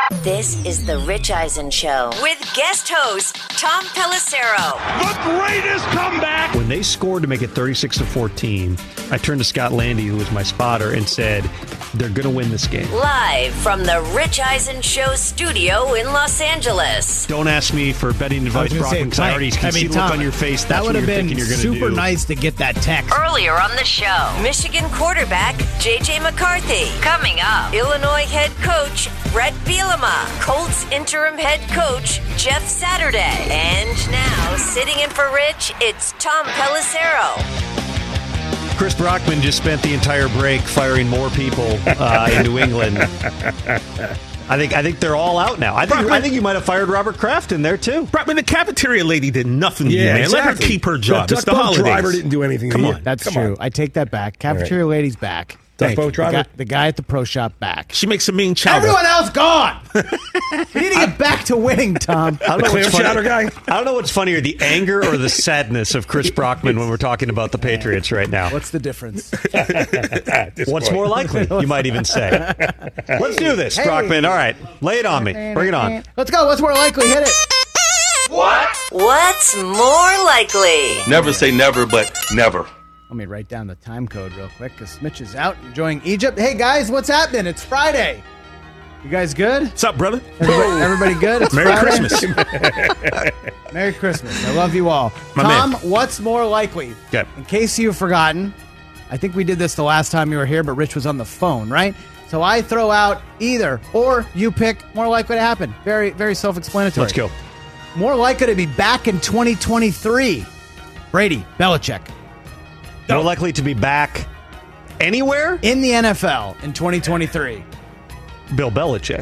This is the Rich Eisen Show with guest host Tom Pelissero. The greatest comeback! When they scored to make it 36-14, I turned to Scott Landy, who was my spotter, and said, they're going to win this game. Live from the Rich Eisen Show studio in Los Angeles. Don't ask me for betting advice, Brockman, because I already can see the look on your face. That's what you're thinking you're going to do. Super nice to get that text. Earlier on the show, Michigan quarterback J.J. McCarthy. Coming up, Illinois head coach Brett Bielema. Colts interim head coach Jeff Saturday. And now, sitting in for Rich, it's Tom Pelissero. Chris Brockman just spent the entire break firing more people in New England. I think they're all out now. I think you might have fired Robert Kraft in there too. Brockman, the cafeteria lady did nothing to you, man. Exactly. Let her keep her job. The it's the duck boat holidays. driver didn't do anything. Come on. That's true. I take that back. Cafeteria lady's back. Duck boat driver? The guy at the pro shop back. She makes a mean chowder. Everyone else gone. We need to get back to winning, Tom. I don't know clam what's chowder guy? I don't know what's funnier, the anger or the sadness of Chris Brockman when we're talking about the Patriots right now. What's the difference? What's more likely, you might even say. Let's do this, Brockman. All right, lay it on me. Bring it on. Let's go. What's more likely? Hit it. What's more likely? Never say never, but never. Let me write down the time code real quick because Mitch is out enjoying Egypt. Hey, guys, what's happening? It's Friday. You guys good? What's up, brother? Everybody good? It's Merry Friday. Christmas. Merry Christmas. I love you all. My Tom, man. what's more likely? Okay. In case you've forgotten, I think we did this the last time you were here, but Rich was on the phone, right? So I throw out either, or you pick more likely to happen. Very, very self-explanatory. Let's go. More likely to be back in 2023. Brady, Belichick. More likely to be back anywhere? In the NFL in 2023. Bill Belichick.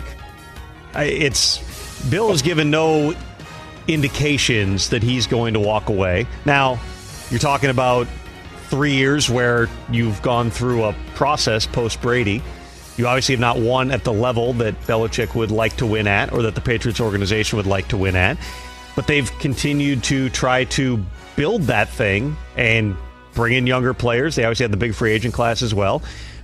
Bill has given no indications that he's going to walk away. Now, you're talking about 3 years where you've gone through a process post-Brady. You obviously have not won at the level that Belichick would like to win at or that the Patriots organization would like to win at. But they've continued to try to build that thing and bring in younger players. They obviously had the big free agent class as well.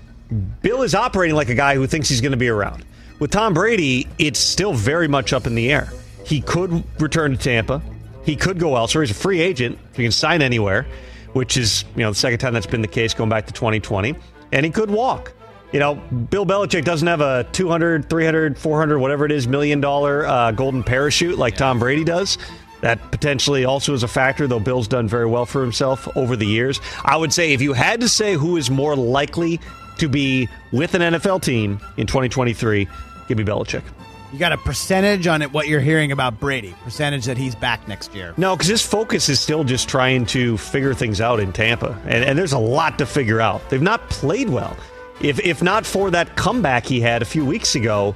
Bill is operating like a guy who thinks he's going to be around. With Tom Brady, it's still very much up in the air. He could return to Tampa. He could go elsewhere. He's a free agent. He can sign anywhere, which is the second time that's been the case going back to 2020. And he could walk. Bill Belichick doesn't have a $200, $300, $400, whatever it is, $1 million golden parachute like Tom Brady does. That potentially also is a factor, though Bill's done very well for himself over the years. I would say if you had to say who is more likely to be with an NFL team in 2023, give me Belichick. You got a percentage on it, what you're hearing about Brady? Percentage that he's back next year? No, because his focus is still just trying to figure things out in Tampa. And there's a lot to figure out. They've not played well. If not for that comeback he had a few weeks ago,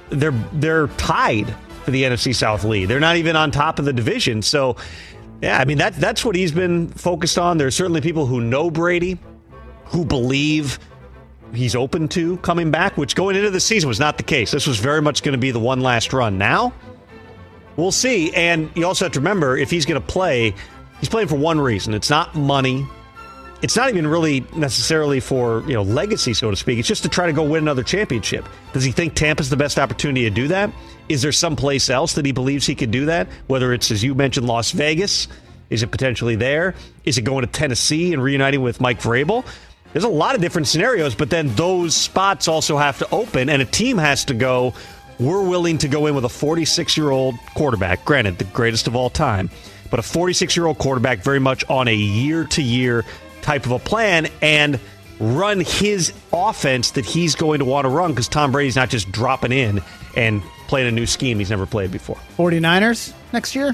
they're tied for the NFC South lead. They're not even on top of the division. So, yeah, I mean, that's what he's been focused on. There's certainly people who know Brady, who believe he's open to coming back, which going into the season was not the case. This was very much going to be the one last run. Now, we'll see. And you also have to remember, if he's going to play, he's playing for one reason. It's not money. It's not even really necessarily for, legacy, so to speak. It's just to try to go win another championship. Does he think Tampa's the best opportunity to do that? Is there someplace else that he believes he could do that? Whether it's, as you mentioned, Las Vegas. Is it potentially there? Is it going to Tennessee and reuniting with Mike Vrabel? There's a lot of different scenarios, but then those spots also have to open, and a team has to go, we're willing to go in with a 46-year-old quarterback, granted, the greatest of all time, but a 46-year-old quarterback very much on a year-to-year type of a plan and run his offense that he's going to want to run because Tom Brady's not just dropping in and playing a new scheme he's never played before. 49ers next year?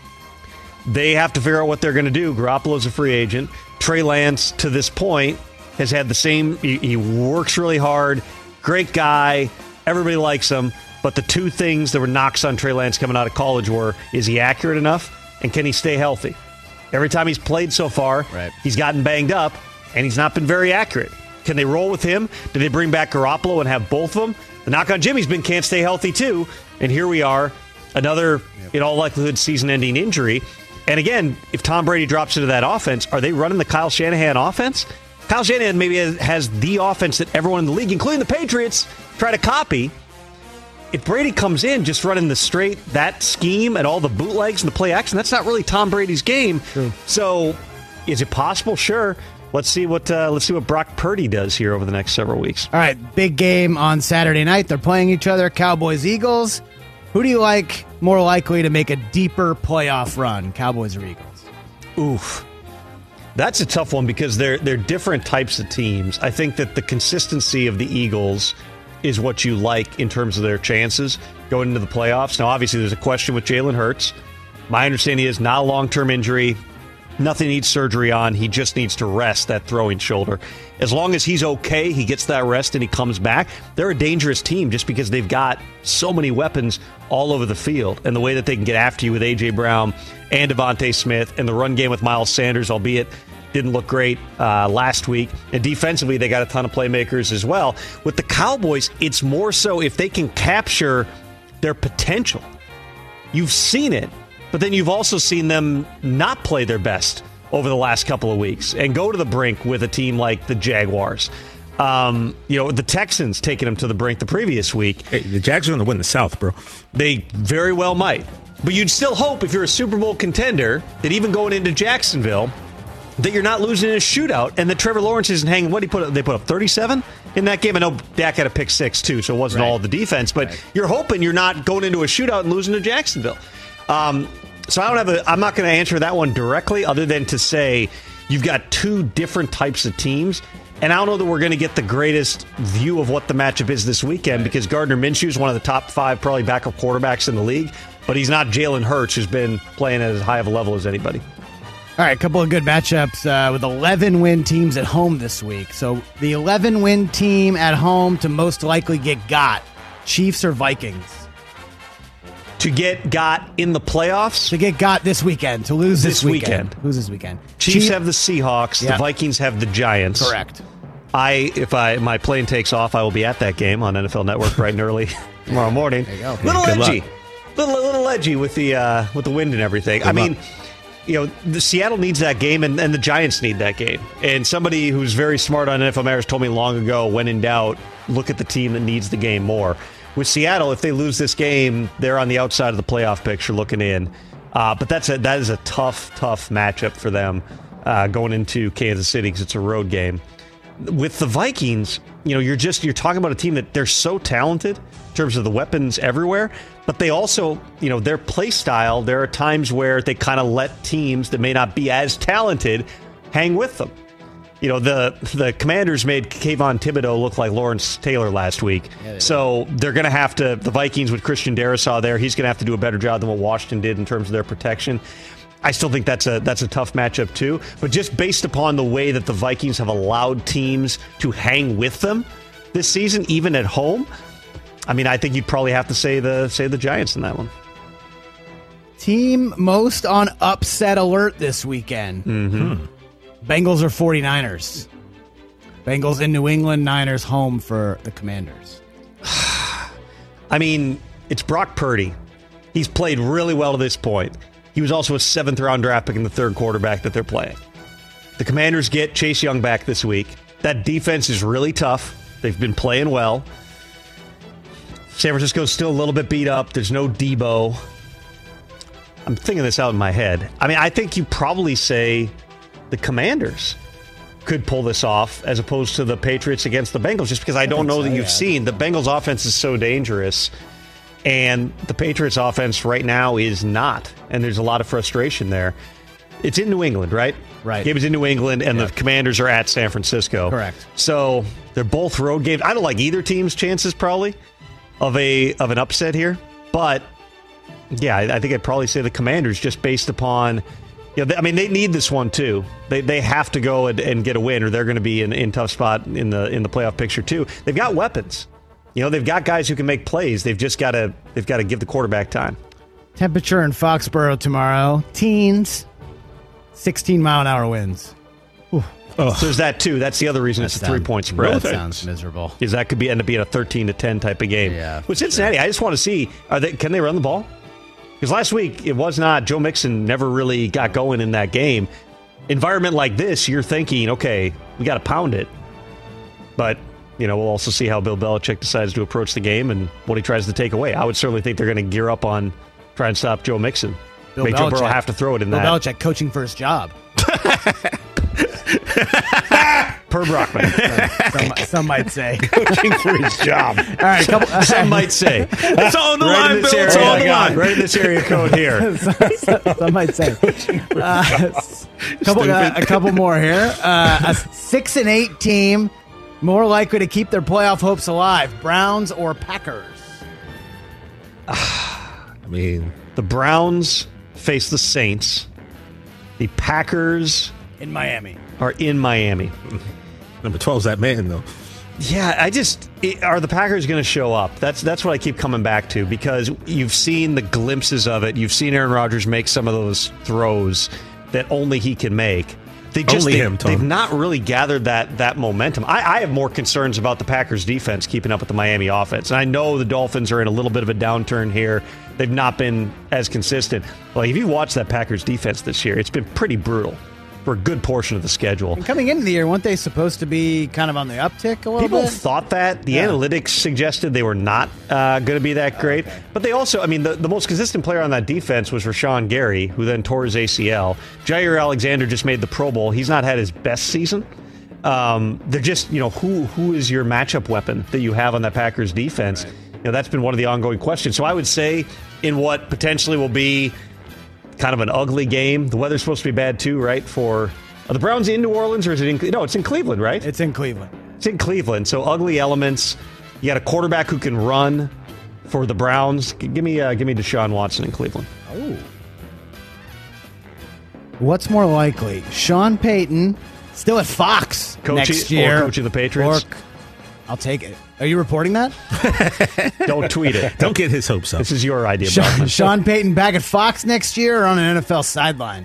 They have to figure out what they're going to do. Garoppolo's a free agent. Trey Lance, to this point, has had the same. He works really hard. Great guy. Everybody likes him. But the two things that were knocks on Trey Lance coming out of college were, is he accurate enough and can he stay healthy? Every time he's played so far, He's gotten banged up, and he's not been very accurate. Can they roll with him? Do they bring back Garoppolo and have both of them? The knock on Jimmy's been can't stay healthy, too. And here we are, another, in all likelihood, season-ending injury. And again, if Tom Brady drops into that offense, are they running the Kyle Shanahan offense? Kyle Shanahan maybe has the offense that everyone in the league, including the Patriots, try to copy. if Brady comes in just running that scheme and all the bootlegs and the play action, that's not really Tom Brady's game. True. So, is it possible? Sure. Let's see what Brock Purdy does here over the next several weeks. All right, big game on Saturday night. They're playing each other, Cowboys, Eagles. Who do you like more likely to make a deeper playoff run, Cowboys or Eagles? Oof. That's a tough one because they're different types of teams. I think that the consistency of the Eagles is what you like in terms of their chances going into the playoffs. Now, obviously, there's a question with Jalen Hurts. My understanding is not a long-term injury. Nothing needs surgery on. He just needs to rest that throwing shoulder. As long as he's okay, he gets that rest and he comes back, they're a dangerous team just because they've got so many weapons all over the field. And the way that they can get after you with A.J. Brown and Devontae Smith and the run game with Miles Sanders, albeit didn't look great last week. And defensively, they got a ton of playmakers as well. With the Cowboys, it's more so if they can capture their potential. You've seen it. But then you've also seen them not play their best over the last couple of weeks and go to the brink with a team like the Jaguars. The Texans taking them to the brink the previous week. Hey, the Jags are going to win the South, bro. They very well might. But you'd still hope if you're a Super Bowl contender that even going into Jacksonville that you're not losing in a shootout and that Trevor Lawrence isn't hanging. They put up 37 in that game. I know Dak had a pick 6 too, so it wasn't all the defense. But you're hoping you're not going into a shootout and losing to Jacksonville. So I'm not going to answer that one directly other than to say you've got two different types of teams. And I don't know that we're going to get the greatest view of what the matchup is this weekend because Gardner Minshew is one of the top 5 probably backup quarterbacks in the league. But he's not Jalen Hurts, who's been playing at as high of a level as anybody. All right, a couple of good matchups with 11-win teams at home this week. So the 11-win team at home to most likely get got, Chiefs or Vikings? To get got in the playoffs? To get got this weekend. To lose this weekend. Lose this weekend. Chiefs have the Seahawks. Yep. The Vikings have the Giants. Correct. If my plane takes off, I will be at that game on NFL Network bright and early tomorrow morning. There you go. Little edgy. Little edgy with the wind and everything. I mean, the Seattle needs that game, and the Giants need that game. And somebody who's very smart on NFL Matters told me long ago, when in doubt, look at the team that needs the game more. With Seattle, if they lose this game, they're on the outside of the playoff picture looking in. But that is a tough matchup for them going into Kansas City because it's a road game. With the Vikings, you're talking about a team that they're so talented in terms of the weapons everywhere, but they also, their play style, there are times where they kind of let teams that may not be as talented hang with them. The Commanders made Kayvon Thibodeau look like Lawrence Taylor last week. Yeah, so they're going to have to, the Vikings with Christian Darrisaw there, he's going to have to do a better job than what Washington did in terms of their protection. I still think that's a tough matchup too. But just based upon the way that the Vikings have allowed teams to hang with them this season, even at home, I mean, I think you'd probably have to say the Giants in that one. Team most on upset alert this weekend. Mm-hmm. Bengals or 49ers? Bengals in New England, Niners home for the Commanders. I mean, it's Brock Purdy. He's played really well to this point. He was also a 7th-round draft pick in the third quarterback that they're playing. The Commanders get Chase Young back this week. That defense is really tough. They've been playing well. San Francisco's still a little bit beat up. There's no Debo. I'm thinking this out in my head. I mean, I think you probably say the Commanders could pull this off as opposed to the Patriots against the Bengals, just because I don't know that you've seen. The Bengals offense is so dangerous, and the Patriots offense right now is not, and there's a lot of frustration there. It's in New England, right? Right. Game is in New England, and the Commanders are at San Francisco. Correct. So they're both road games. I don't like either team's chances, probably, of an upset here. But, yeah, I think I'd probably say the Commanders, just based upon, I mean, they need this one, too. They have to go and get a win, or they're going to be in tough spot in the playoff picture, too. They've got weapons. They've got guys who can make plays. They've got to give the quarterback time. Temperature in Foxborough tomorrow. Teens. 16-mile-an-hour winds. So there's that, too. That's the other reason it's a 3-point spread. That sounds miserable. Because that could end up being a 13-10 type of game. Yeah, with Cincinnati, sure. I just want to see, can they run the ball? Because last week, it was not. Joe Mixon never really got going in that game. Environment like this, you're thinking, okay, we got to pound it. But, we'll also see how Bill Belichick decides to approach the game and what he tries to take away. I would certainly think they're going to gear up on trying to stop Joe Mixon. Make Joe Burrow have to throw it in Bill that. Belichick coaching for his job. Per Brockman. Some might say. Coaching for his job. All right, Some might say. It's on the Right line, in this Bill. It's area, on the line. right in this area code here. Some might say. A couple more here. A 6-8 team more likely to keep their playoff hopes alive: Browns or Packers? I mean, The Browns face the Saints. The Packers In Miami. are in Miami. number 12's that man, though. Yeah, are the Packers going to show up? That's what I keep coming back to, because you've seen the glimpses of it. You've seen Aaron Rodgers make some of those throws that only he can make. They've not really gathered that momentum. I have more concerns about the Packers defense keeping up with the Miami offense. And I know the Dolphins are in a little bit of a downturn here. They've not been as consistent. Like, if you watch that Packers defense this year, it's been pretty brutal for a good portion of the schedule. And coming into the year, weren't they supposed to be kind of on the uptick a little People bit? thought that. The analytics suggested they were not going to be that great. Okay. But they also, the most consistent player on that defense was Rashawn Gary, who then tore his ACL. Jair Alexander just made the Pro Bowl. He's not had his best season. They're just, who is your matchup weapon that you have on that Packers defense? Right. That's been one of the ongoing questions. So I would say in what potentially will be kind of an ugly game. The weather's supposed to be bad too, right? Are the Browns in New Orleans, or is it no, it's in Cleveland, right? It's in Cleveland. It's in Cleveland, so ugly elements. You got a quarterback who can run for the Browns. Give me Deshaun Watson in Cleveland. Oh. What's more likely? Sean Payton still at Fox next year. Or coaching the Patriots? I'll take it. Are you reporting that? Don't tweet it. Don't get his hopes up. This is your idea, Sean Payton back at Fox next year or on an NFL sideline?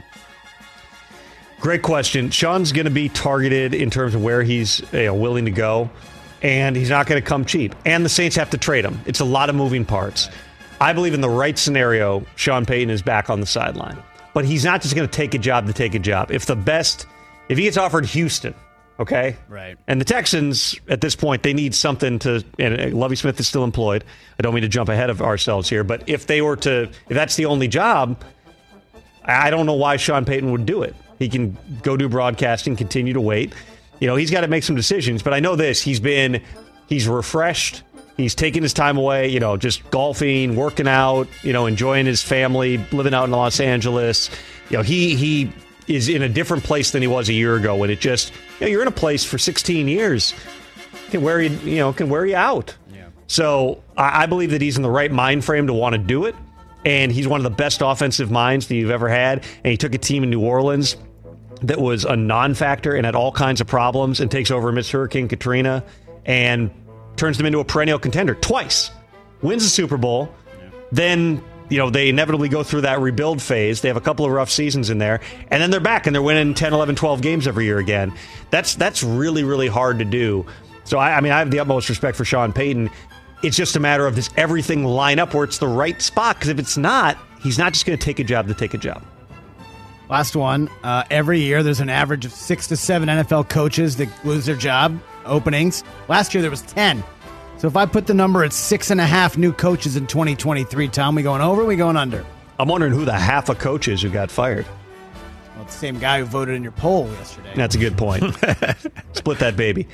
Great question. Sean's going to be targeted in terms of where he's willing to go, and he's not going to come cheap. And the Saints have to trade him. It's a lot of moving parts. I believe in the right scenario, Sean Payton is back on the sideline. But he's not just going to take a job to take a job. If he gets offered Houston, okay? Right. And the Texans, at this point, they need something to... And Lovie Smith is still employed. I don't mean to jump ahead of ourselves here, but if that's the only job, I don't know why Sean Payton would do it. He can go do broadcasting, continue to wait. He's got to make some decisions, but I know this. He's refreshed. He's taking his time away, just golfing, working out, enjoying his family, living out in Los Angeles. He is in a different place than he was a year ago when it just... you're in a place for 16 years. Can wear you out. Yeah. So I believe that he's in the right mind frame to want to do it. And he's one of the best offensive minds that you've ever had. And he took a team in New Orleans that was a non-factor and had all kinds of problems and takes over amidst Hurricane Katrina and turns them into a perennial contender twice. Wins the Super Bowl. Yeah. Then... they inevitably go through that rebuild phase. They have a couple of rough seasons in there. And then they're back and they're winning 10, 11, 12 games every year again. That's really, really hard to do. So, I have the utmost respect for Sean Payton. It's just a matter of does everything line up where it's the right spot? Because if it's not, he's not just going to take a job to take a job. Last one. Every year there's an average of 6 to 7 NFL coaches that lose their job openings. Last year there was 10. So if I put the number at 6.5 new coaches in 2023, Tom, we going over or we going under? I'm wondering who the half of coach is who got fired. Well, it's the same guy who voted in your poll yesterday. That's a good point. Split that baby.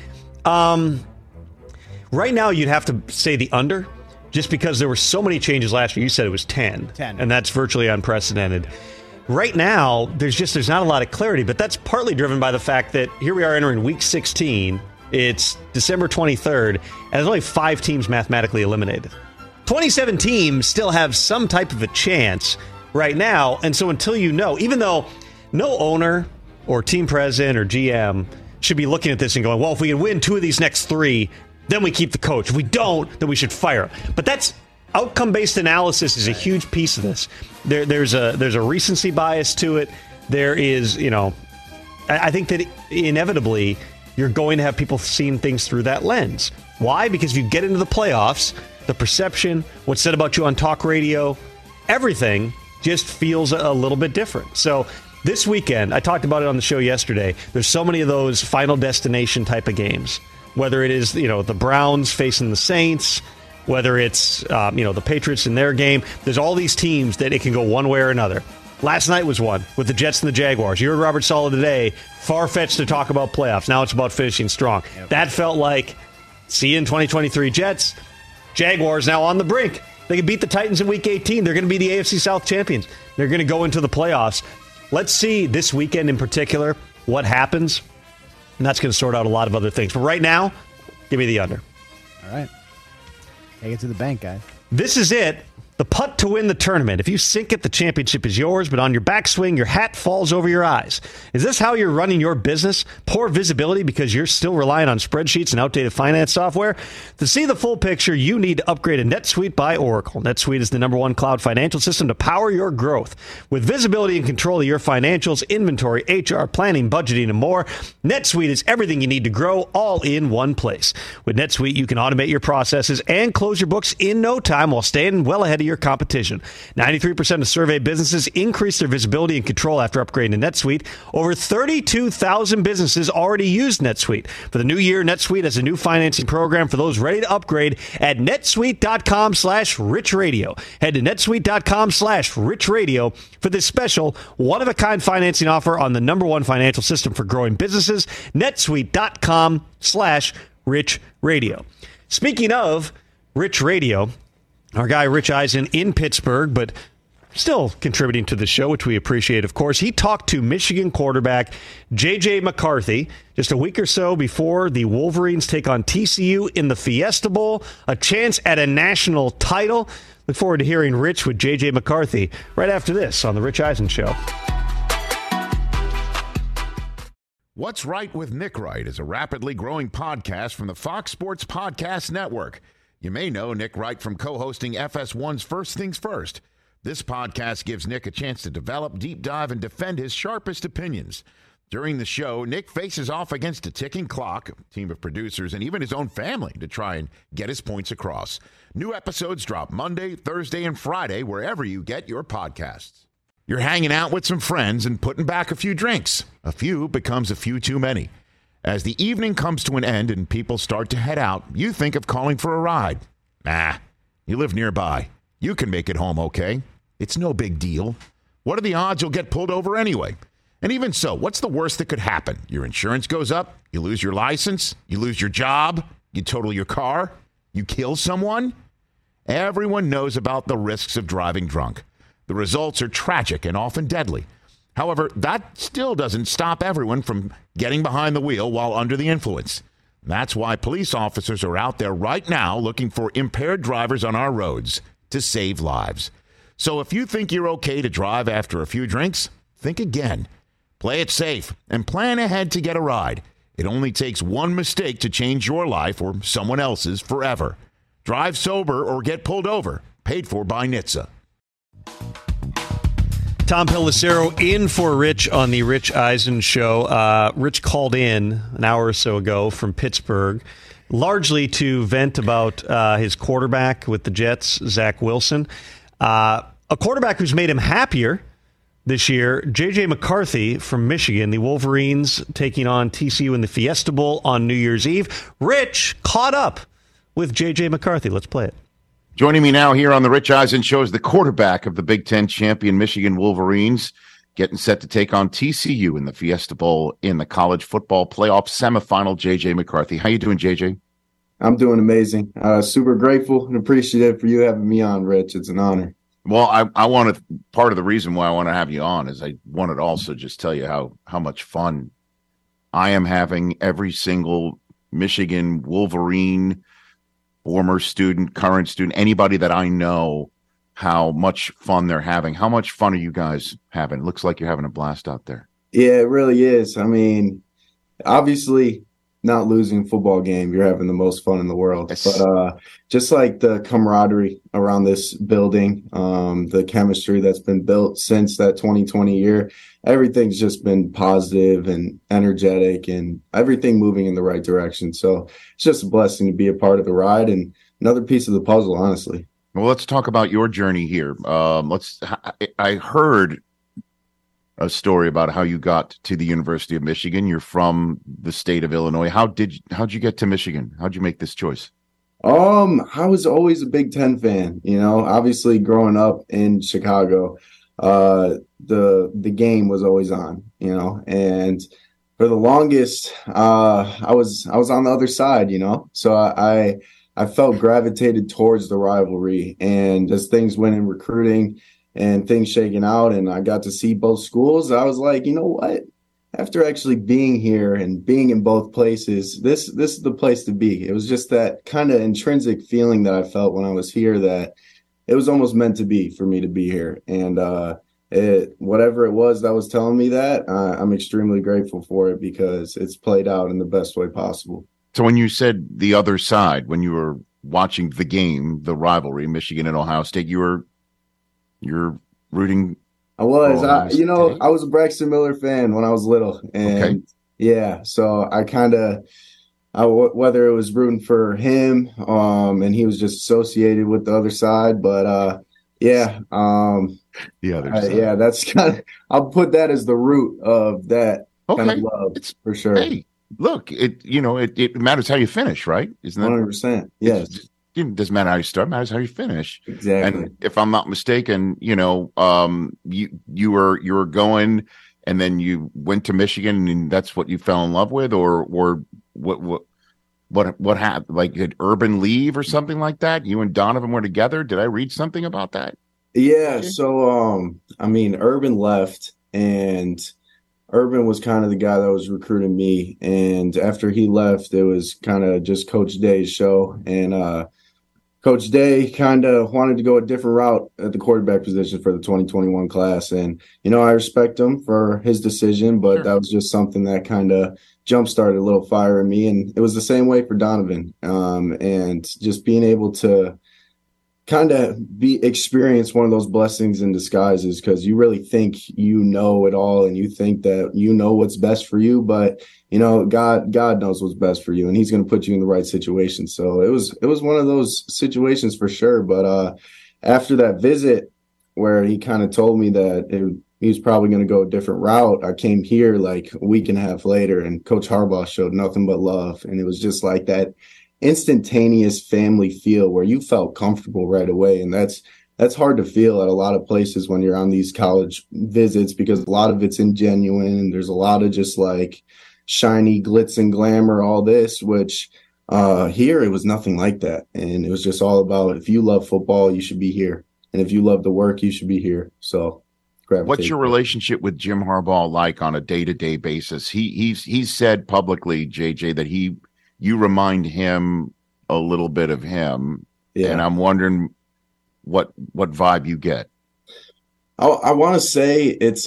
Right now, you'd have to say the under, just because there were so many changes last year. You said it was 10. And that's virtually unprecedented. Right now, there's not a lot of clarity, but that's partly driven by the fact that here we are entering week 16. It's December 23rd, and there's only 5 teams mathematically eliminated. 27 teams still have some type of a chance right now, and so until even though no owner or team president or GM should be looking at this and going, well, if we can win 2 of these next 3, then we keep the coach. If we don't, then we should fire him. But that's outcome-based analysis is a huge piece of this. There's a recency bias to it. There is, I think that inevitably you're going to have people seeing things through that lens. Why? Because if you get into the playoffs, the perception, what's said about you on talk radio, everything just feels a little bit different. So this weekend, I talked about it on the show yesterday, there's so many of those final destination type of games. whether it is, the Browns facing the Saints, whether it's, the Patriots in their game. There's all these teams that it can go one way or another. Last night was one with the Jets and the Jaguars. You heard Robert Saleh today, far-fetched to talk about playoffs. Now it's about finishing strong. Yep. That felt like, see you in 2023 Jets. Jaguars now on the brink. They can beat the Titans in Week 18. They're going to be the AFC South champions. They're going to go into the playoffs. Let's see this weekend in particular what happens. And that's going to sort out a lot of other things. But right now, give me the under. All right. Take it to the bank, guys. This is it. The putt to win the tournament. If you sink it, the championship is yours, but on your backswing, your hat falls over your eyes. Is this how you're running your business? Poor visibility because you're still relying on spreadsheets and outdated finance software? To see the full picture, you need to upgrade to NetSuite by Oracle. NetSuite is the #1 cloud financial system to power your growth. With visibility and control of your financials, inventory, HR, planning, budgeting, and more, NetSuite is everything you need to grow all in one place. With NetSuite, you can automate your processes and close your books in no time while staying well ahead of your competition. 93% of surveyed businesses increase their visibility and control after upgrading to NetSuite. Over 32,000 businesses already use NetSuite. For the new year, NetSuite has a new financing program for those ready to upgrade at netsuite.com/richradio. Head to netsuite.com/richradio for this special one-of-a-kind financing offer on the #1 financial system for growing businesses, netsuite.com/richradio. Speaking of Rich Radio, our guy Rich Eisen in Pittsburgh, but still contributing to the show, which we appreciate, of course. He talked to Michigan quarterback J.J. McCarthy just a week or so before the Wolverines take on TCU in the Fiesta Bowl, a chance at a national title. Look forward to hearing Rich with J.J. McCarthy right after this on The Rich Eisen Show. What's Right with Nick Wright is a rapidly growing podcast from the Fox Sports Podcast Network. You may know Nick Wright from co-hosting FS1's First Things First. This podcast gives Nick a chance to develop, deep dive, and defend his sharpest opinions. During the show, Nick faces off against a ticking clock, a team of producers, and even his own family to try and get his points across. New episodes drop Monday, Thursday, and Friday, wherever you get your podcasts. You're hanging out with some friends and putting back a few drinks. A few becomes a few too many. As the evening comes to an end and people start to head out, you think of calling for a ride. Nah, you live nearby. You can make it home okay. It's no big deal. What are the odds you'll get pulled over anyway? And even so, what's the worst that could happen? Your insurance goes up, you lose your license, you lose your job, you total your car, you kill someone? Everyone knows about the risks of driving drunk. The results are tragic and often deadly. However, that still doesn't stop everyone from getting behind the wheel while under the influence. That's why police officers are out there right now looking for impaired drivers on our roads to save lives. So if you think you're okay to drive after a few drinks, think again. Play it safe and plan ahead to get a ride. It only takes one mistake to change your life or someone else's forever. Drive sober or get pulled over. Paid for by NHTSA. Tom Pelissero in for Rich on the Rich Eisen Show. Rich called in an hour or so ago from Pittsburgh, largely to vent about his quarterback with the Jets, Zach Wilson. A quarterback who's made him happier this year, J.J. McCarthy from Michigan, the Wolverines taking on TCU in the Fiesta Bowl on New Year's Eve. Rich caught up with J.J. McCarthy. Let's play it. Joining me now here on the Rich Eisen Show is the quarterback of the Big Ten champion Michigan Wolverines, getting set to take on TCU in the Fiesta Bowl in the college football playoff semifinal. J.J. McCarthy. How you doing, J.J.? I'm doing amazing. Super grateful and appreciative for you having me on, Rich. It's an honor. Well, I want to, part of the reason why I want to have you on is I wanted to also just tell you how much fun I am having. Every single Michigan Wolverine, former student, current student, anybody that I know, how much fun they're having. How much fun are you guys having? It looks like you're having a blast out there. Yeah, it really is. I mean, obviously not losing a football game, you're having the most fun in the world. Yes. But just like the camaraderie around this building, the chemistry that's been built since that 2020 year, everything's just been positive and energetic and everything moving in the right direction. So it's just a blessing to be a part of the ride and another piece of the puzzle, honestly. Well, let's talk about your journey here. I heard a story about how you got to the University of Michigan. You're from the state of Illinois. How'd you get to Michigan? How'd you make this choice? I was always a Big Ten fan, obviously growing up in Chicago, the game was always on, and for the longest, I was on the other side, so I felt gravitated towards the rivalry, and as things went in recruiting and things shaking out and I got to see both schools, I was like, you know what? After actually being here and being in both places, this is the place to be. It was just that kind of intrinsic feeling that I felt when I was here that it was almost meant to be for me to be here. And whatever it was that was telling me that, I'm extremely grateful for it because it's played out in the best way possible. So when you said the other side, when you were watching the game, the rivalry, Michigan and Ohio State, you're rooting. I was, I was a Braxton Miller fan when I was little, and so I kind of, whether it was rooting for him, and he was just associated with the other side, but the other side. That's kind of, I'll put that as the root of that kind of love for sure. Hey, look, it matters how you finish, right? Isn't that 100%? Yes. It doesn't matter how you start, it matters how you finish. Exactly. And if I'm not mistaken, you were going and then you went to Michigan and that's what you fell in love with, or what happened? Like, did Urban leave or something like that? You and Donovan were together? Did I read something about that? Yeah. So, Urban left, and Urban was kind of the guy that was recruiting me. And after he left, it was kind of just Coach Day's show. And Coach Day kind of wanted to go a different route at the quarterback position for the 2021 class. And, I respect him for his decision, but that was just something that kind of jump-started a little fire in me. And it was the same way for Donovan. And just being able to kind of experience one of those blessings in disguises, because you really think you know it all and you think that you know what's best for you, but God knows what's best for you, and he's going to put you in the right situation. So it was one of those situations for sure. But after that visit where he kind of told me that he was probably going to go a different route, I came here like a week and a half later, and Coach Harbaugh showed nothing but love, and it was just like that instantaneous family feel where you felt comfortable right away. And that's hard to feel at a lot of places when you're on these college visits, because a lot of it's ingenuine and there's a lot of just like shiny glitz and glamour, all this, which here it was nothing like that. And it was just all about, if you love football, you should be here. And if you love the work, you should be here. So what's your relationship with Jim Harbaugh like on a day-to-day basis? He's said publicly, JJ, that you remind him a little bit of him. Yeah. And I'm wondering what vibe you get. I want to say it's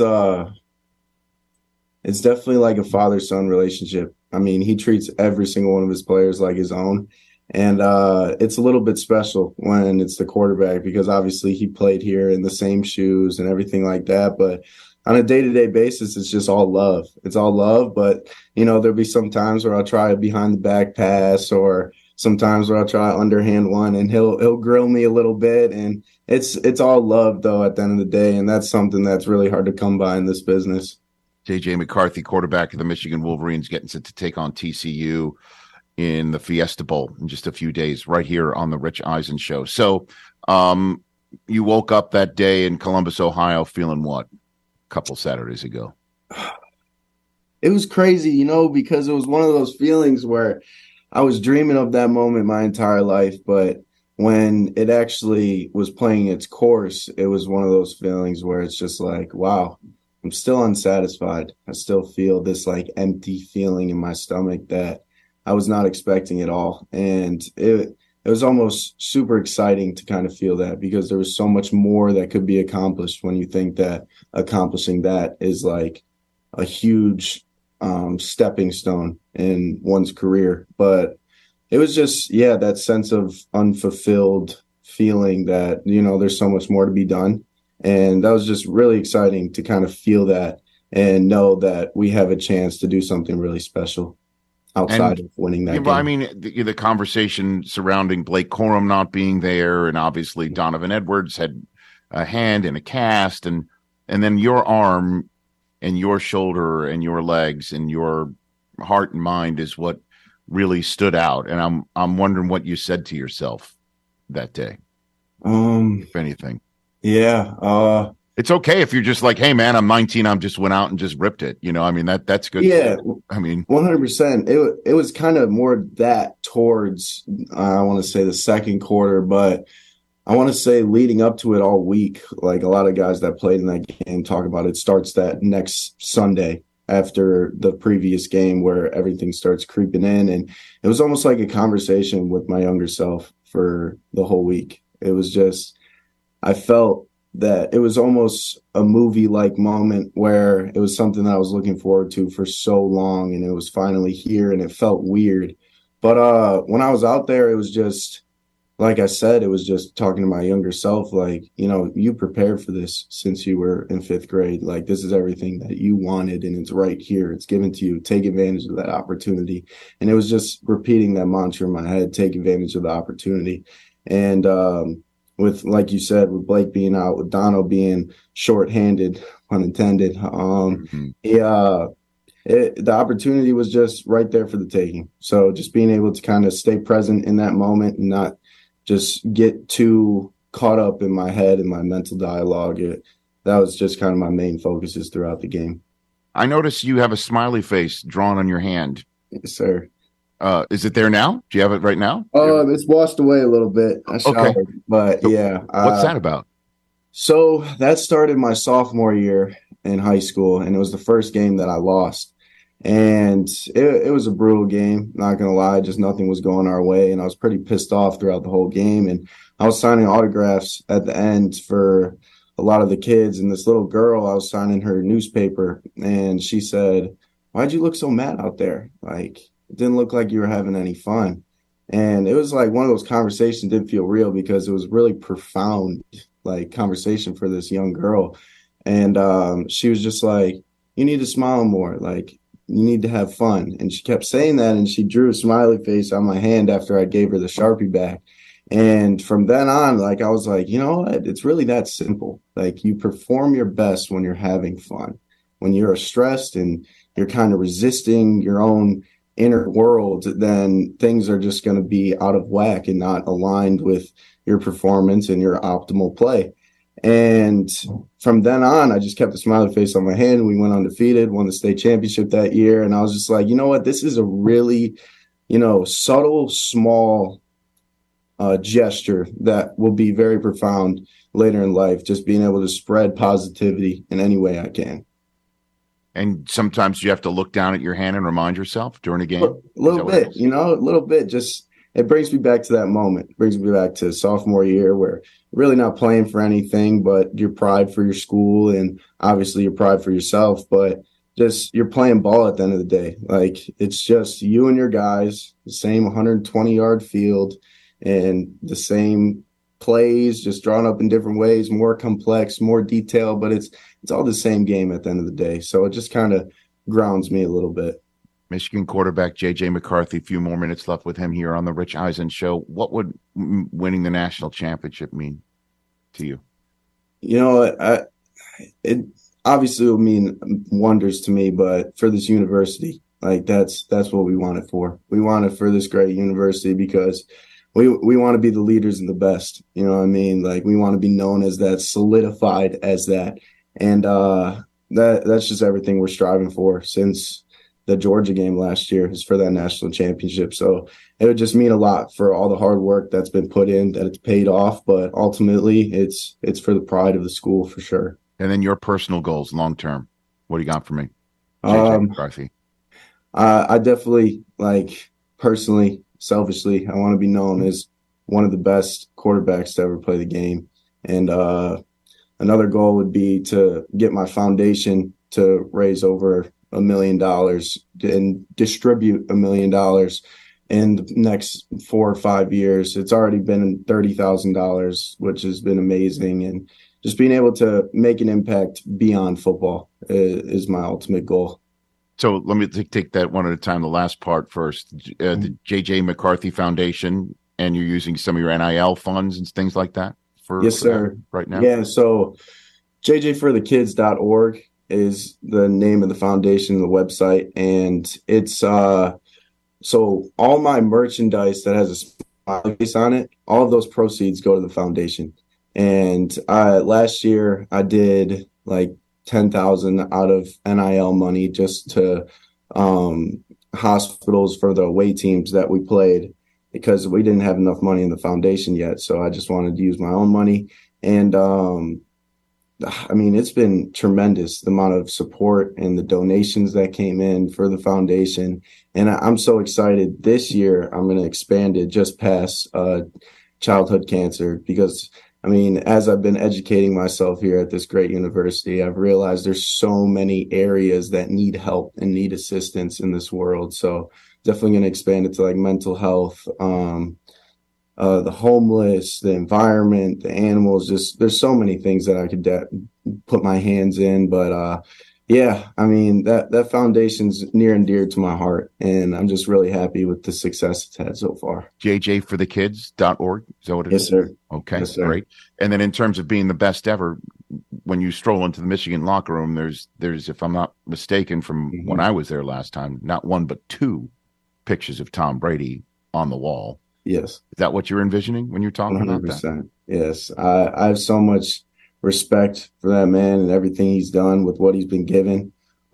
definitely like a father-son relationship. I mean, he treats every single one of his players like his own. And it's a little bit special when it's the quarterback, because obviously he played here in the same shoes and everything like that. But on a day-to-day basis, it's just all love. It's all love. But, there'll be some times where I'll try a behind-the-back pass, or sometimes where I'll try an underhand one, and he'll grill me a little bit. And it's all love, though, at the end of the day. And that's something that's really hard to come by in this business. J.J. McCarthy, quarterback of the Michigan Wolverines, getting set to take on TCU in the Fiesta Bowl in just a few days, right here on the Rich Eisen Show. So you woke up that day in Columbus, Ohio, feeling what? A couple Saturdays ago. It was crazy, because it was one of those feelings where I was dreaming of that moment my entire life, but when it actually was playing its course, it was one of those feelings where it's just like, wow, I'm still unsatisfied. I still feel this like empty feeling in my stomach that I was not expecting at all. And it was almost super exciting to kind of feel that, because there was so much more that could be accomplished when you think that accomplishing that is like a huge stepping stone in one's career. But it was just, that sense of unfulfilled feeling that, there's so much more to be done. And that was just really exciting to kind of feel that and know that we have a chance to do something really special outside of winning that game. I mean, the conversation surrounding Blake Corum not being there, and obviously Donovan Edwards had a hand in a cast, and then your arm and your shoulder and your legs and your heart and mind is what really stood out. And I'm wondering what you said to yourself that day, if anything. Yeah. It's okay if you're just like, hey, man, I'm 19. I just went out and just ripped it. I mean, that's good. Yeah. I mean, 100%. It was kind of more that towards, I want to say the second quarter, but I want to say leading up to it all week, like a lot of guys that played in that game talk about it starts that next Sunday after the previous game where everything starts creeping in. And it was almost like a conversation with my younger self for the whole week. It was just, I felt that it was almost a movie-like moment where it was something that I was looking forward to for so long, and it was finally here, and it felt weird. But when I was out there, it was just, like I said, it was just talking to my younger self, like, you prepared for this since you were in 5th grade. Like, this is everything that you wanted, and it's right here. It's given to you. Take advantage of that opportunity. And it was just repeating that mantra in my head, take advantage of the opportunity. And with, like you said, with Blake being out, with Dono being shorthanded, pun intended, the opportunity was just right there for the taking. So just being able to kind of stay present in that moment and not just get too caught up in my head and my mental dialogue, that was just kind of my main focuses throughout the game. I noticed you have a smiley face drawn on your hand. Yes, sir. Is it there now? Do you have it right now? It's washed away a little bit. I showered, okay. But yeah. What's that about? So that started my sophomore year in high school, and it was the first game that I lost. And it was a brutal game, not going to lie, just nothing was going our way. And I was pretty pissed off throughout the whole game. And I was signing autographs at the end for a lot of the kids. And this little girl, I was signing her newspaper, and she said, "Why'd you look so mad out there? Like, it didn't look like you were having any fun." And it was like one of those conversations didn't feel real because it was really profound, like, conversation for this young girl. And she was just like, "You need to smile more. Like, you need to have fun." And she kept saying that, and she drew a smiley face on my hand after I gave her the Sharpie back. And from then on, like, I was like, you know what? It's really that simple. Like, you perform your best when you're having fun. When you're stressed and you're kind of resisting your own inner world, then things are just going to be out of whack and not aligned with your performance and your optimal play. And from then on, I just kept a smiley face on my hand. We went undefeated, won the state championship that year. And I was just like, you know what? This is a really, subtle, small gesture that will be very profound later in life, just being able to spread positivity in any way I can. And sometimes you have to look down at your hand and remind yourself during a game? A little bit. Just, it brings me back to that moment. It brings me back to sophomore year where you're really not playing for anything but your pride for your school and obviously your pride for yourself. But just you're playing ball at the end of the day. Like, it's just you and your guys, the same 120-yard field and the same plays just drawn up in different ways, more complex, more detailed, but it's all the same game at the end of the day. So it just kind of grounds me a little bit. Michigan quarterback J.J. McCarthy, a few more minutes left with him here on the Rich Eisen Show. What would winning the national championship mean to you? It obviously will mean wonders to me, but for this university, like that's what we want it for. We want it for this great university because we want to be the leaders and the best. You know what I mean? Like, we want to be known as that, solidified as that. And that's just everything we're striving for since the Georgia game last year is for that national championship. So it would just mean a lot for all the hard work that's been put in, that it's paid off. But ultimately, it's for the pride of the school for sure. And then your personal goals long term. What do you got for me, J.J. McCarthy? I definitely, personally, selfishly, I want to be known as one of the best quarterbacks to ever play the game. And another goal would be to get my foundation to raise over $1 million and distribute $1 million in the next 4 or 5 years. It's already been $30,000, which has been amazing. And just being able to make an impact beyond football is my ultimate goal. So let me take that one at a time. The last part first. The J.J. McCarthy Foundation, and you're using some of your NIL funds and things like that? Yes, sir. Right now? Yeah, so jjforthekids.org is the name of the foundation, the website, and it's so all my merchandise that has a smiley face on it, all of those proceeds go to the foundation. And last year I did like 10,000 out of NIL money just to hospitals for the away teams that we played, because we didn't have enough money in the foundation yet. So I just wanted to use my own money. And I mean, it's been tremendous, the amount of support and the donations that came in for the foundation. And I'm so excited. This year, I'm going to expand it just past childhood cancer, because, I mean, as I've been educating myself here at this great university, I've realized there's so many areas that need help and need assistance in this world. So definitely going to expand it to like mental health, the homeless, the environment, the animals. Just there's so many things that I could put my hands in. But yeah, I mean, that foundation's near and dear to my heart, and I'm just really happy with the success it's had so far. JJforthekids.org. Is that what it is? Yes, sir. Okay, yes, sir. Great. And then in terms of being the best ever, when you stroll into the Michigan locker room, there's if I'm not mistaken, from when I was there last time, not one but two pictures of Tom Brady on the wall. Yes. Is that what you're envisioning when you're talking 100%. about that? Yes. I have so much respect for that man and everything he's done with what he's been given.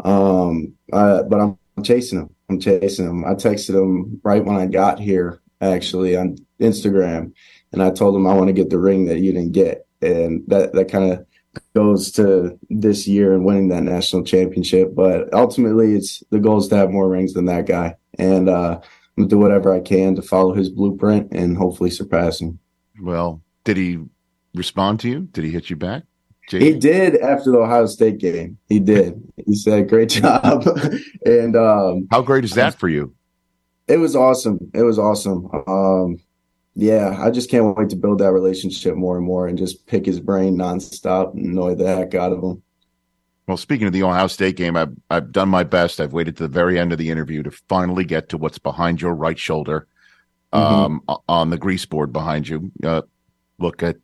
But I'm chasing him. I texted him right when I got here, actually, on Instagram, and I told him I want to get the ring that you didn't get. And that kind of goes to this year and winning that national championship. But ultimately, the goal is to have more rings than that guy. And I'm going to do whatever I can to follow his blueprint and hopefully surpass him. Well, did he respond to you? Did he hit you back? JJ? He did after the Ohio State game. He did. He said, "Great job." And how great is that for you? It was awesome. Yeah, I just can't wait to build that relationship more and more and just pick his brain nonstop and annoy the heck out of him. Well, speaking of the Ohio State game, I've done my best. I've waited to the very end of the interview to finally get to what's behind your right shoulder, on the grease board behind you. Look at.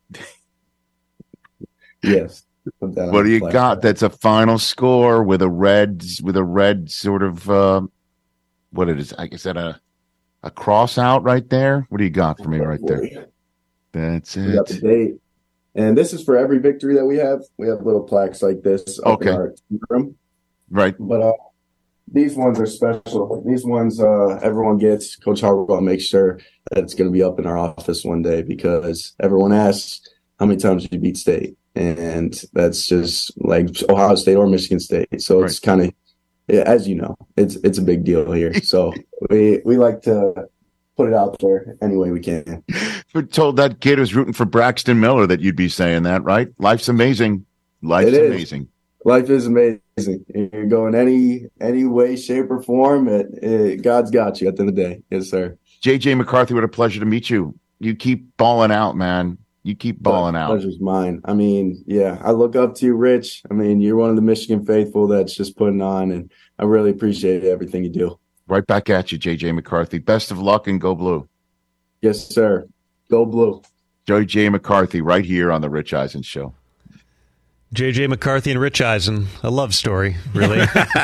Yes. What do you got? That's a final score with a red sort of what it is. Is that a cross out right there? What do you got for me right there? That's it. We got the date. And this is for every victory that we have. We have little plaques like this up in our room. Right. But these ones are special. These ones everyone gets. Coach Harbaugh makes sure that it's going to be up in our office one day, because everyone asks how many times you beat State. And that's just like Ohio State or Michigan State. So it's kind of, as you know, it's a big deal here. So we like to put it out there any way we can. We told that kid who's rooting for Braxton Miller that you'd be saying that, right? Life's amazing. Life's amazing. Life is amazing. You're going any way, shape, or form. God's got you at the end of the day. Yes, sir. JJ McCarthy, what a pleasure to meet you. You keep balling out, man. You keep balling out. Pleasure's mine. I mean, yeah, I look up to you, Rich. I mean, you're one of the Michigan faithful that's just putting on, and I really appreciate everything you do. Right back at you, JJ McCarthy. Best of luck and go blue. Yes, sir. Go blue. JJ McCarthy right here on the Rich Eisen Show. JJ McCarthy and Rich Eisen, a love story, really.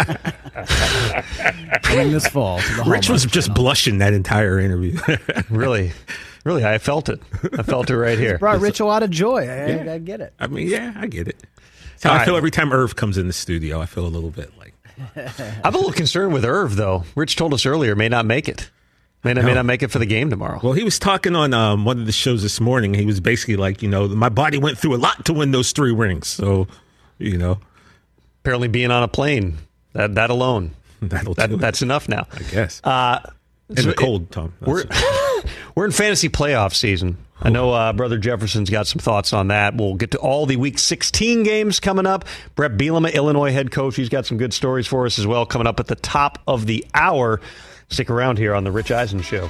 Coming this fall to the Rich was just blushing that entire interview. Really, I felt it. I felt it right here. It brought Rich a lot of joy. I get it. I mean, yeah, I get it. That's how I feel every time Irv comes in the studio. I feel a little bit like. I'm a little concerned with Irv, though. Rich told us earlier, may not make it. May not make it for the game tomorrow. Well, he was talking on one of the shows this morning. He was basically like, my body went through a lot to win those 3 rings. So, apparently being on a plane, that alone, that's enough now. I guess. In the cold, Tom. We're in fantasy playoff season. I know Brother Jefferson's got some thoughts on that. We'll get to all the Week 16 games coming up. Brett Bielema, Illinois head coach, he's got some good stories for us as well coming up at the top of the hour. Stick around here on The Rich Eisen Show.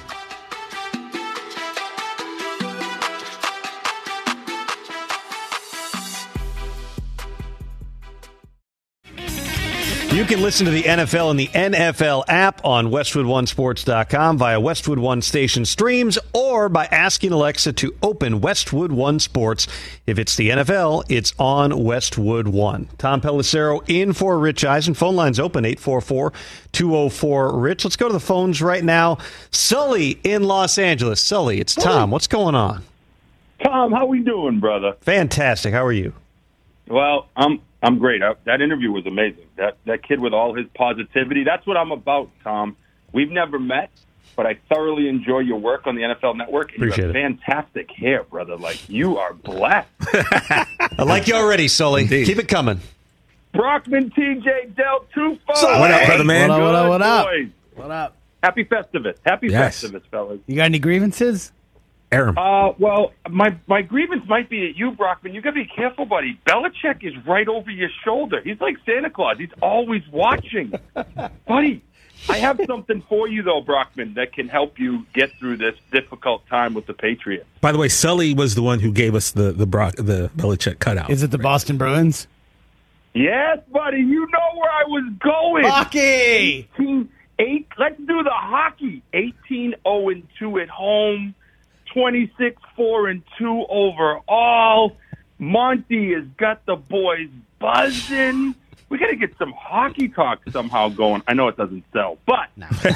You can listen to the NFL in the NFL app on WestwoodOneSports.com via Westwood One station streams or by asking Alexa to open Westwood One Sports. If it's the NFL, it's on Westwood One. Tom Pelissero in for Rich Eisen. Phone lines open, 844-204-RICH. Let's go to the phones right now. Sully in Los Angeles. Sully, it's Tom. What's going on? Tom, how we doing, brother? Fantastic. How are you? Well, I'm great. That interview was amazing. That kid with all his positivity, that's what I'm about, Tom. We've never met, but I thoroughly enjoy your work on the NFL Network. And Appreciate you have fantastic hair, brother. Like, you are blessed. I like you already, Sully. Indeed. Keep it coming. Brockman, TJ, Del Tufo. What up, brother, man? What up? Boys. What up? Happy Festivus. Happy Yes. Festivus, fellas. You got any grievances? Aram. Well, my grievance might be at you, Brockman. You got to be careful, buddy. Belichick is right over your shoulder. He's like Santa Claus. He's always watching. Buddy, I have something for you, though, Brockman, that can help you get through this difficult time with the Patriots. By the way, Sully was the one who gave us the Belichick cutout. Is it the Boston Bruins? Yes, buddy. You know where I was going. Hockey! 18-8. Let's do the hockey. 18-0-2 at home. 26-4-2 overall. Monty has got the boys buzzing. We got to get some hockey talk somehow going. I know it doesn't sell, but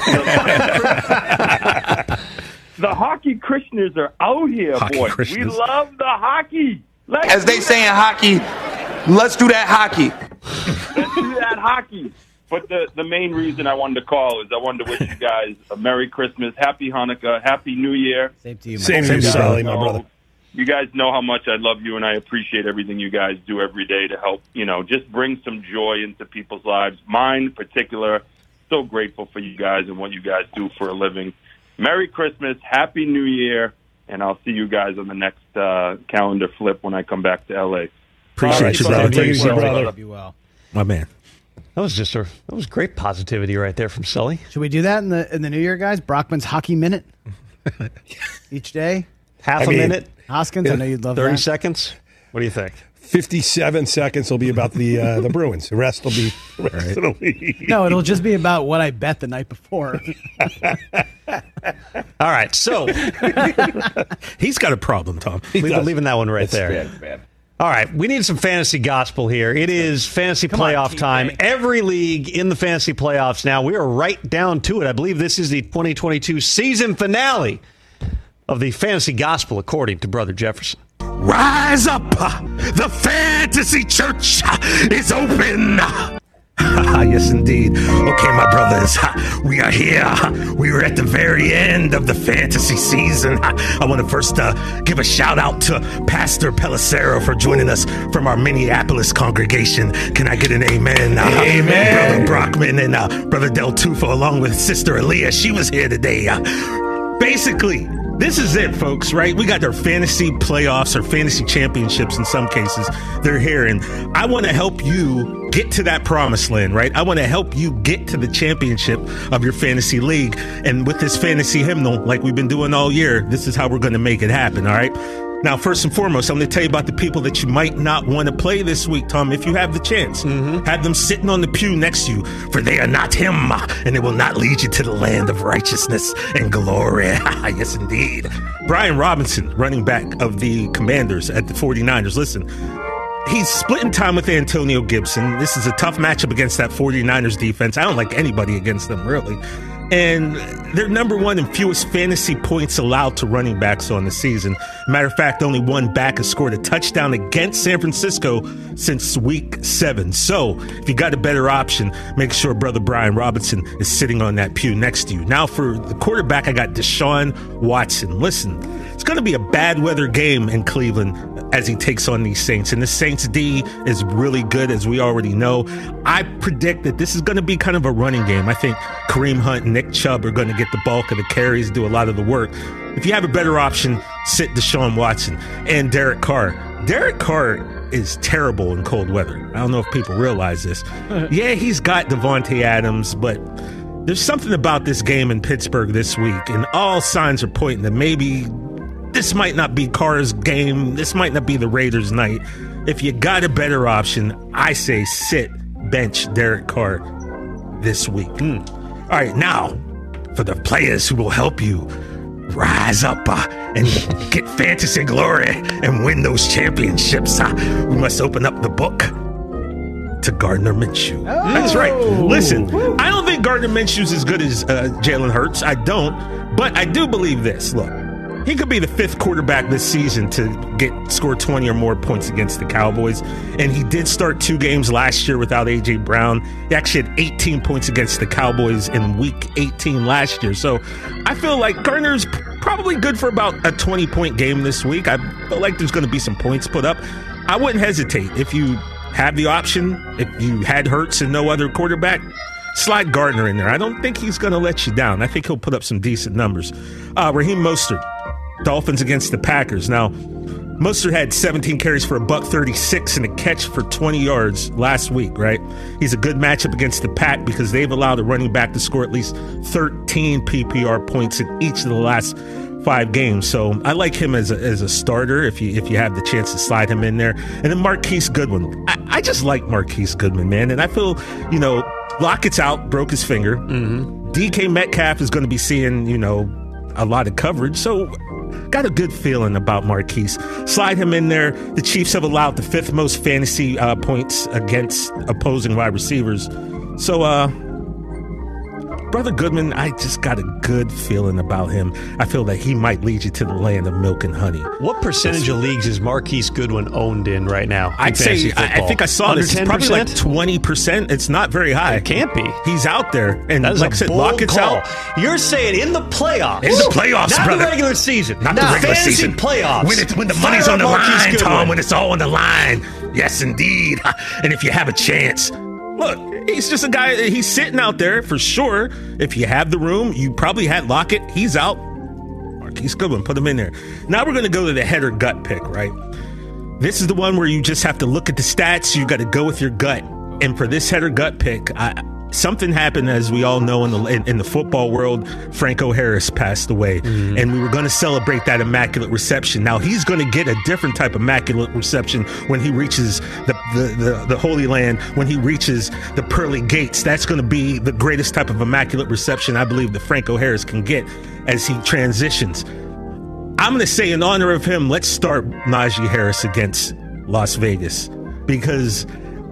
the hockey Christianers are out here, boys. We love the hockey. As they say in hockey, let's do that hockey. Let's do that hockey. But the main reason I wanted to call is I wanted to wish you guys a Merry Christmas, Happy Hanukkah, Happy New Year. Same to you, Same to you, Sally, my brother. You guys know how much I love you, and I appreciate everything you guys do every day to help, just bring some joy into people's lives. Mine in particular, so grateful for you guys and what you guys do for a living. Merry Christmas, Happy New Year, and I'll see you guys on the next calendar flip when I come back to L.A. Appreciate you, brother. Take it easy, brother. Be well. My man. That was great positivity right there from Sully. Should we do that in the New Year, guys? Brockman's Hockey Minute each day? Half a minute? Hoskins, I know you'd love 30 that. seconds? What do you think? 57 seconds will be about the Bruins. The rest will be the rest of the league. No, it'll just be about what I bet the night before. All right, so He's got a problem, Tom. leaving that one right there. Bad. All right, we need some fantasy gospel here. It is fantasy playoff time. Every league in the fantasy playoffs now. We are right down to it. I believe this is the 2022 season finale of the fantasy gospel, according to Brother Jefferson. Rise up! The fantasy church is open! Yes, indeed. Okay, my brothers, we are here. We are at the very end of the fantasy season. I want to first give a shout out to Pastor Pelissero for joining us from our Minneapolis congregation. Can I get an amen? Amen. Brother Brockman and Brother Del Tufo, along with Sister Aaliyah. She was here today. Basically, this is it, folks, right? We got our fantasy playoffs or fantasy championships in some cases. They're here, and I want to help you get to that promised land, right? I want to help you get to the championship of your fantasy league. And with this fantasy hymnal, like we've been doing all year, this is how we're going to make it happen, all right? Now, first and foremost, I'm going to tell you about the people that you might not want to play this week, Tom, if you have the chance. Have them sitting on the pew next to you, for they are not him, and it will not lead you to the land of righteousness and glory. Yes, indeed. Brian Robinson, running back of the Commanders at the 49ers. Listen, he's splitting time with Antonio Gibson. This is a tough matchup against that 49ers defense. I don't like anybody against them, really. And they're number one in fewest fantasy points allowed to running backs on the season. Matter of fact, only one back has scored a touchdown against San Francisco since week 7. So if you got a better option, make sure Brother Brian Robinson is sitting on that pew next to you. Now for the quarterback, I got Deshaun Watson. Listen, it's going to be a bad weather game in Cleveland as he takes on these Saints. And the Saints D is really good, as we already know. I predict that this is going to be kind of a running game. I think Kareem Hunt and Nick Chubb are going to get the bulk of the carries, do a lot of the work. If you have a better option, sit Deshaun Watson and Derek Carr. Derek Carr is terrible in cold weather. I don't know if people realize this. Yeah, he's got Devontae Adams, but there's something about this game in Pittsburgh this week, and all signs are pointing that maybe this might not be Carr's game. This might not be the Raiders' night. If you got a better option, I say sit bench Derek Carr this week. All right, now for the players who will help you rise up and get fantasy glory and win those championships, we must open up the book to Gardner Minshew. That's right. Listen, I don't think Gardner Minshew's as good as Jalen Hurts. I don't. But I do believe this. Look, he could be the 5th quarterback this season to score 20 or more points against the Cowboys. And he did start 2 games last year without A.J. Brown. He actually had 18 points against the Cowboys in Week 18 last year. So I feel like Gardner's probably good for about a 20-point game this week. I feel like there's going to be some points put up. I wouldn't hesitate if you have the option, if you had Hurts and no other quarterback, slide Gardner in there. I don't think he's going to let you down. I think he'll put up some decent numbers. Raheem Mostert, Dolphins against the Packers. Now, Mostert had 17 carries for $136 and a catch for 20 yards last week, right? He's a good matchup against the Pack because they've allowed a running back to score at least 13 PPR points in each of the last 5 games. So I like him as a starter if you have the chance to slide him in there. And then Marquise Goodwin. I just like Marquise Goodwin, man. And I feel, Lockett's out, broke his finger. DK Metcalf is going to be seeing, a lot of coverage. So got a good feeling about Marquise. Slide him in there. The Chiefs have allowed the 5th most fantasy points against opposing wide receivers. So, Brother Goodman, I just got a good feeling about him. I feel that he might lead you to the land of milk and honey. What percentage of leagues is Marquise Goodwin owned in right now? I'd say, I think I saw Under this. 10%? It's probably like 20%. It's not very high. It can't be. He's out there. And that is like I said, bold Lockett's call. out. You're saying in the playoffs. In the playoffs, not brother. the regular season. Not the regular fantasy season. Playoffs. When the money's on the line, Tom, when it's all on the line. Yes, indeed. And if you have a chance, look, he's just a guy, he's sitting out there for sure. If you have the room, you probably had Lockett. He's out. Marquise Goodwin, put him in there. Now we're going to go to the head or gut pick, right? This is the one where you just have to look at the stats. You got to go with your gut. And for this head or gut pick, something happened, as we all know, in the football world. Franco Harris passed away, and we were going to celebrate that immaculate reception. Now he's going to get a different type of immaculate reception when he reaches the Holy Land, when he reaches the pearly gates. That's going to be the greatest type of immaculate reception I believe that Franco Harris can get as he transitions. I'm going to say in honor of him, let's start Najee Harris against Las Vegas, because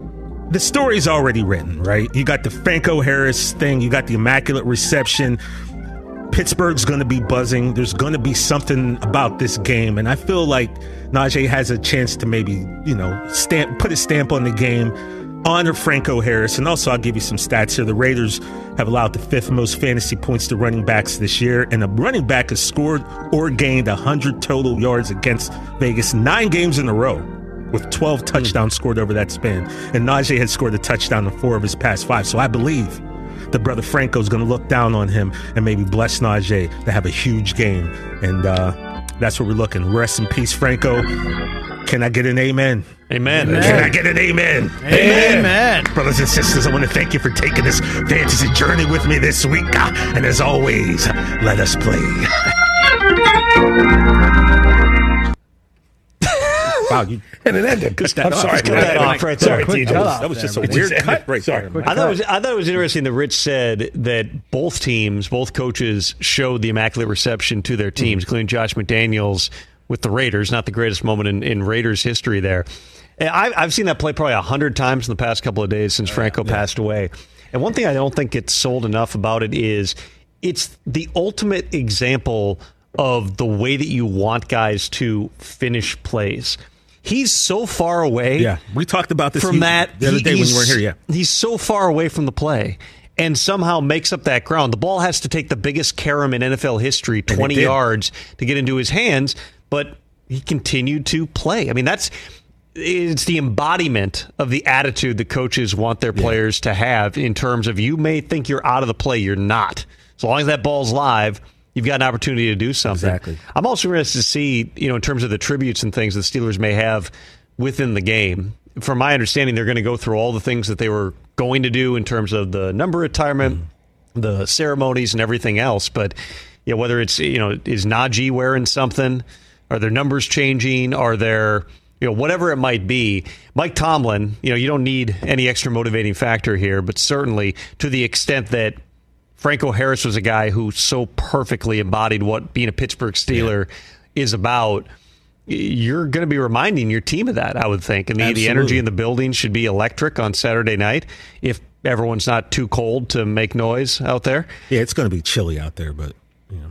the story's already written, right? You got the Franco Harris thing. You got the immaculate reception. Pittsburgh's going to be buzzing. There's going to be something about this game. And I feel like Najee has a chance to maybe, put a stamp on the game, honor Franco Harris. And also, I'll give you some stats here. The Raiders have allowed the 5th most fantasy points to running backs this year. And a running back has scored or gained 100 total yards against Vegas 9 games in a row, with 12 touchdowns scored over that span. And Najee has scored a touchdown in 4 of his past 5. So I believe that Brother Franco's going to look down on him and maybe bless Najee to have a huge game. And that's where we're looking. Rest in peace, Franco. Can I get an amen? Amen. Can I get an amen? Amen. Brothers and sisters, I want to thank you for taking this fantasy journey with me this week. And as always, let us play. Wow, and it ended. I'm sorry. Cut that off right there. Sorry, TJ. That was just a weird cut right there. I thought it was interesting that Rich said that both coaches showed the immaculate reception to their teams, including Josh McDaniels with the Raiders. Not the greatest moment in Raiders history there. And I've seen that play probably 100 times in the past couple of days since Franco passed away. And one thing I don't think gets sold enough about it is it's the ultimate example of the way that you want guys to finish plays. He's so far away. Yeah, we talked about this from that the other day when you weren't here. Yeah, he's so far away from the play and somehow makes up that ground. The ball has to take the biggest carom in NFL history, 20 yards, to get into his hands, but he continued to play. I mean, it's the embodiment of the attitude that coaches want their players to have in terms of, you may think you're out of the play, you're not. As long as that ball's live, you've got an opportunity to do something. Exactly. I'm also interested to see, in terms of the tributes and things the Steelers may have within the game. From my understanding, they're going to go through all the things that they were going to do in terms of the number retirement, the ceremonies, and everything else. But whether it's, is Najee wearing something? Are their numbers changing? Are there whatever it might be. Mike Tomlin, you don't need any extra motivating factor here, but certainly to the extent that Franco Harris was a guy who so perfectly embodied what being a Pittsburgh Steeler is about, you're going to be reminding your team of that, I would think. And the energy in the building should be electric on Saturday night if everyone's not too cold to make noise out there. Yeah, it's going to be chilly out there, but,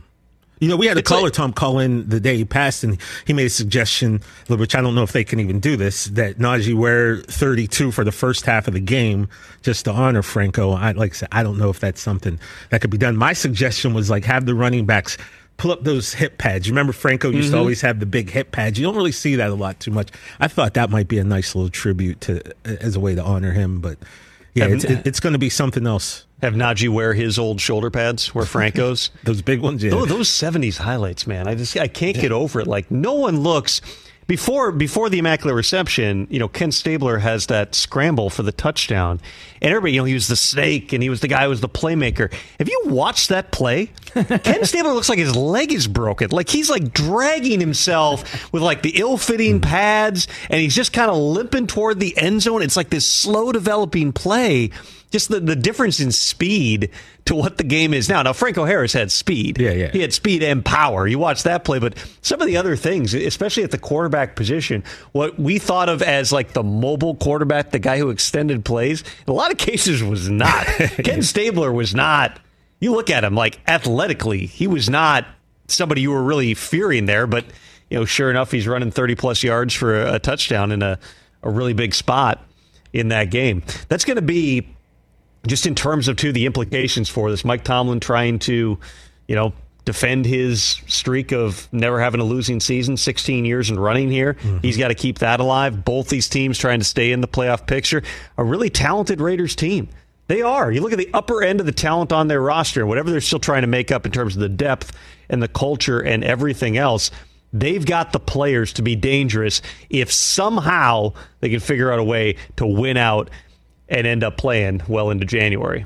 we had a caller, Tom, call in the day he passed, and he made a suggestion, which I don't know if they can even do this, that Najee wear 32 for the first half of the game just to honor Franco. Like I said, I don't know if that's something that could be done. My suggestion was have the running backs pull up those hip pads. You remember Franco used to always have the big hip pads. You don't really see that a lot too much. I thought that might be a nice little tribute as a way to honor him, but yeah, it's going to be something else. Have Najee wear his old shoulder pads, wear Franco's. Those big ones, yeah. Those 70s highlights, man. I can't get over it. Like, no one looks... Before the Immaculate Reception, Ken Stabler has that scramble for the touchdown. And everybody, he was the snake, and he was the guy who was the playmaker. Have you watched that play? Ken Stabler looks like his leg is broken. Like, he's, dragging himself with, the ill-fitting pads, and he's just kind of limping toward the end zone. It's like this slow-developing play. Just the difference in speed to what the game is now. Now, Franco Harris had speed. Yeah. He had speed and power. You watch that play, but some of the other things, especially at the quarterback position, what we thought of as the mobile quarterback, the guy who extended plays, in a lot of cases was not. Ken Stabler was not. You look at him, athletically, he was not somebody you were really fearing there, but, sure enough, he's running 30-plus yards for a touchdown in a really big spot in that game. That's going to be... Just in terms of, the implications for this, Mike Tomlin trying to, defend his streak of never having a losing season, 16 years in running here. Mm-hmm. He's got to keep that alive. Both these teams trying to stay in the playoff picture. A really talented Raiders team. They are. You look at the upper end of the talent on their roster, whatever they're still trying to make up in terms of the depth and the culture and everything else, they've got the players to be dangerous if somehow they can figure out a way to win out and end up playing well into January.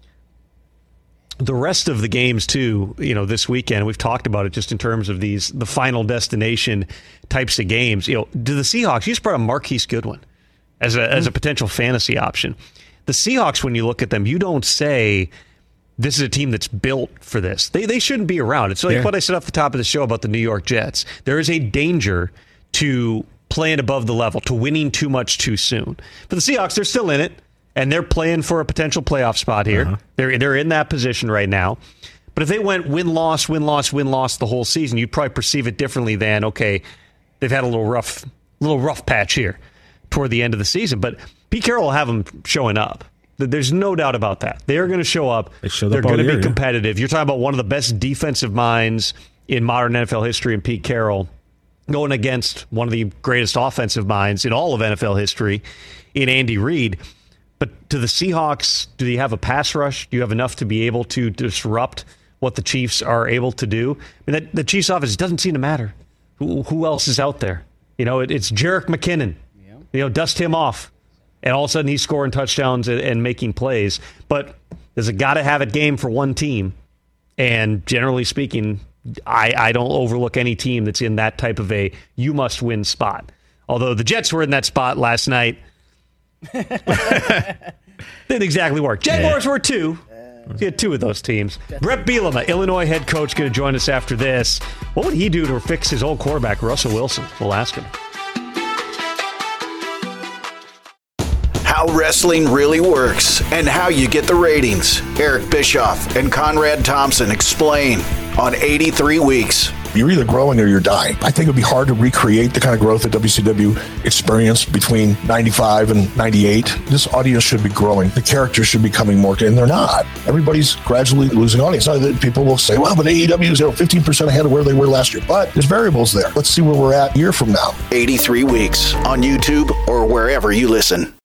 The rest of the games, too, this weekend, we've talked about it just in terms of the final destination types of games. Do the Seahawks, you just brought up Marquise Goodwin as a potential fantasy option. The Seahawks, when you look at them, you don't say this is a team that's built for this. They shouldn't be around. It's what I said off the top of the show about the New York Jets. There is a danger to playing above the level, to winning too much too soon. But the Seahawks, they're still in it. And they're playing for a potential playoff spot here. Uh-huh. They're in that position right now. But if they went win-loss, win-loss, win-loss the whole season, you'd probably perceive it differently than, okay, they've had a little rough patch here toward the end of the season. But Pete Carroll will have them showing up. There's no doubt about that. They're going to show up. They're going to be competitive. You're talking about one of the best defensive minds in modern NFL history in Pete Carroll going against one of the greatest offensive minds in all of NFL history in Andy Reid. But to the Seahawks, do you have a pass rush? Do you have enough to be able to disrupt what the Chiefs are able to do? I mean, the Chiefs' offense doesn't seem to matter. Who else is out there? It's Jerick McKinnon. Yeah. Dust him off. And all of a sudden he's scoring touchdowns and making plays. But there's a gotta-have-it game for one team. And generally speaking, I don't overlook any team that's in that type of a you-must-win spot. Although the Jets were in that spot last night. Didn't exactly work. Jaguars were two. He had two of those teams. Brett Bielema, Illinois head coach, going to join us after this. What would he do to fix his old quarterback, Russell Wilson? We'll ask him. How wrestling really works and how you get the ratings. Eric Bischoff and Conrad Thompson explain on 83 Weeks. You're either growing or you're dying. I think it would be hard to recreate the kind of growth that WCW experienced between 95 and 98. This audience should be growing. The characters should be becoming more, and they're not. Everybody's gradually losing audience. Now, people will say, well, but AEW is 15% ahead of where they were last year. But there's variables there. Let's see where we're at a year from now. 83 Weeks on YouTube or wherever you listen.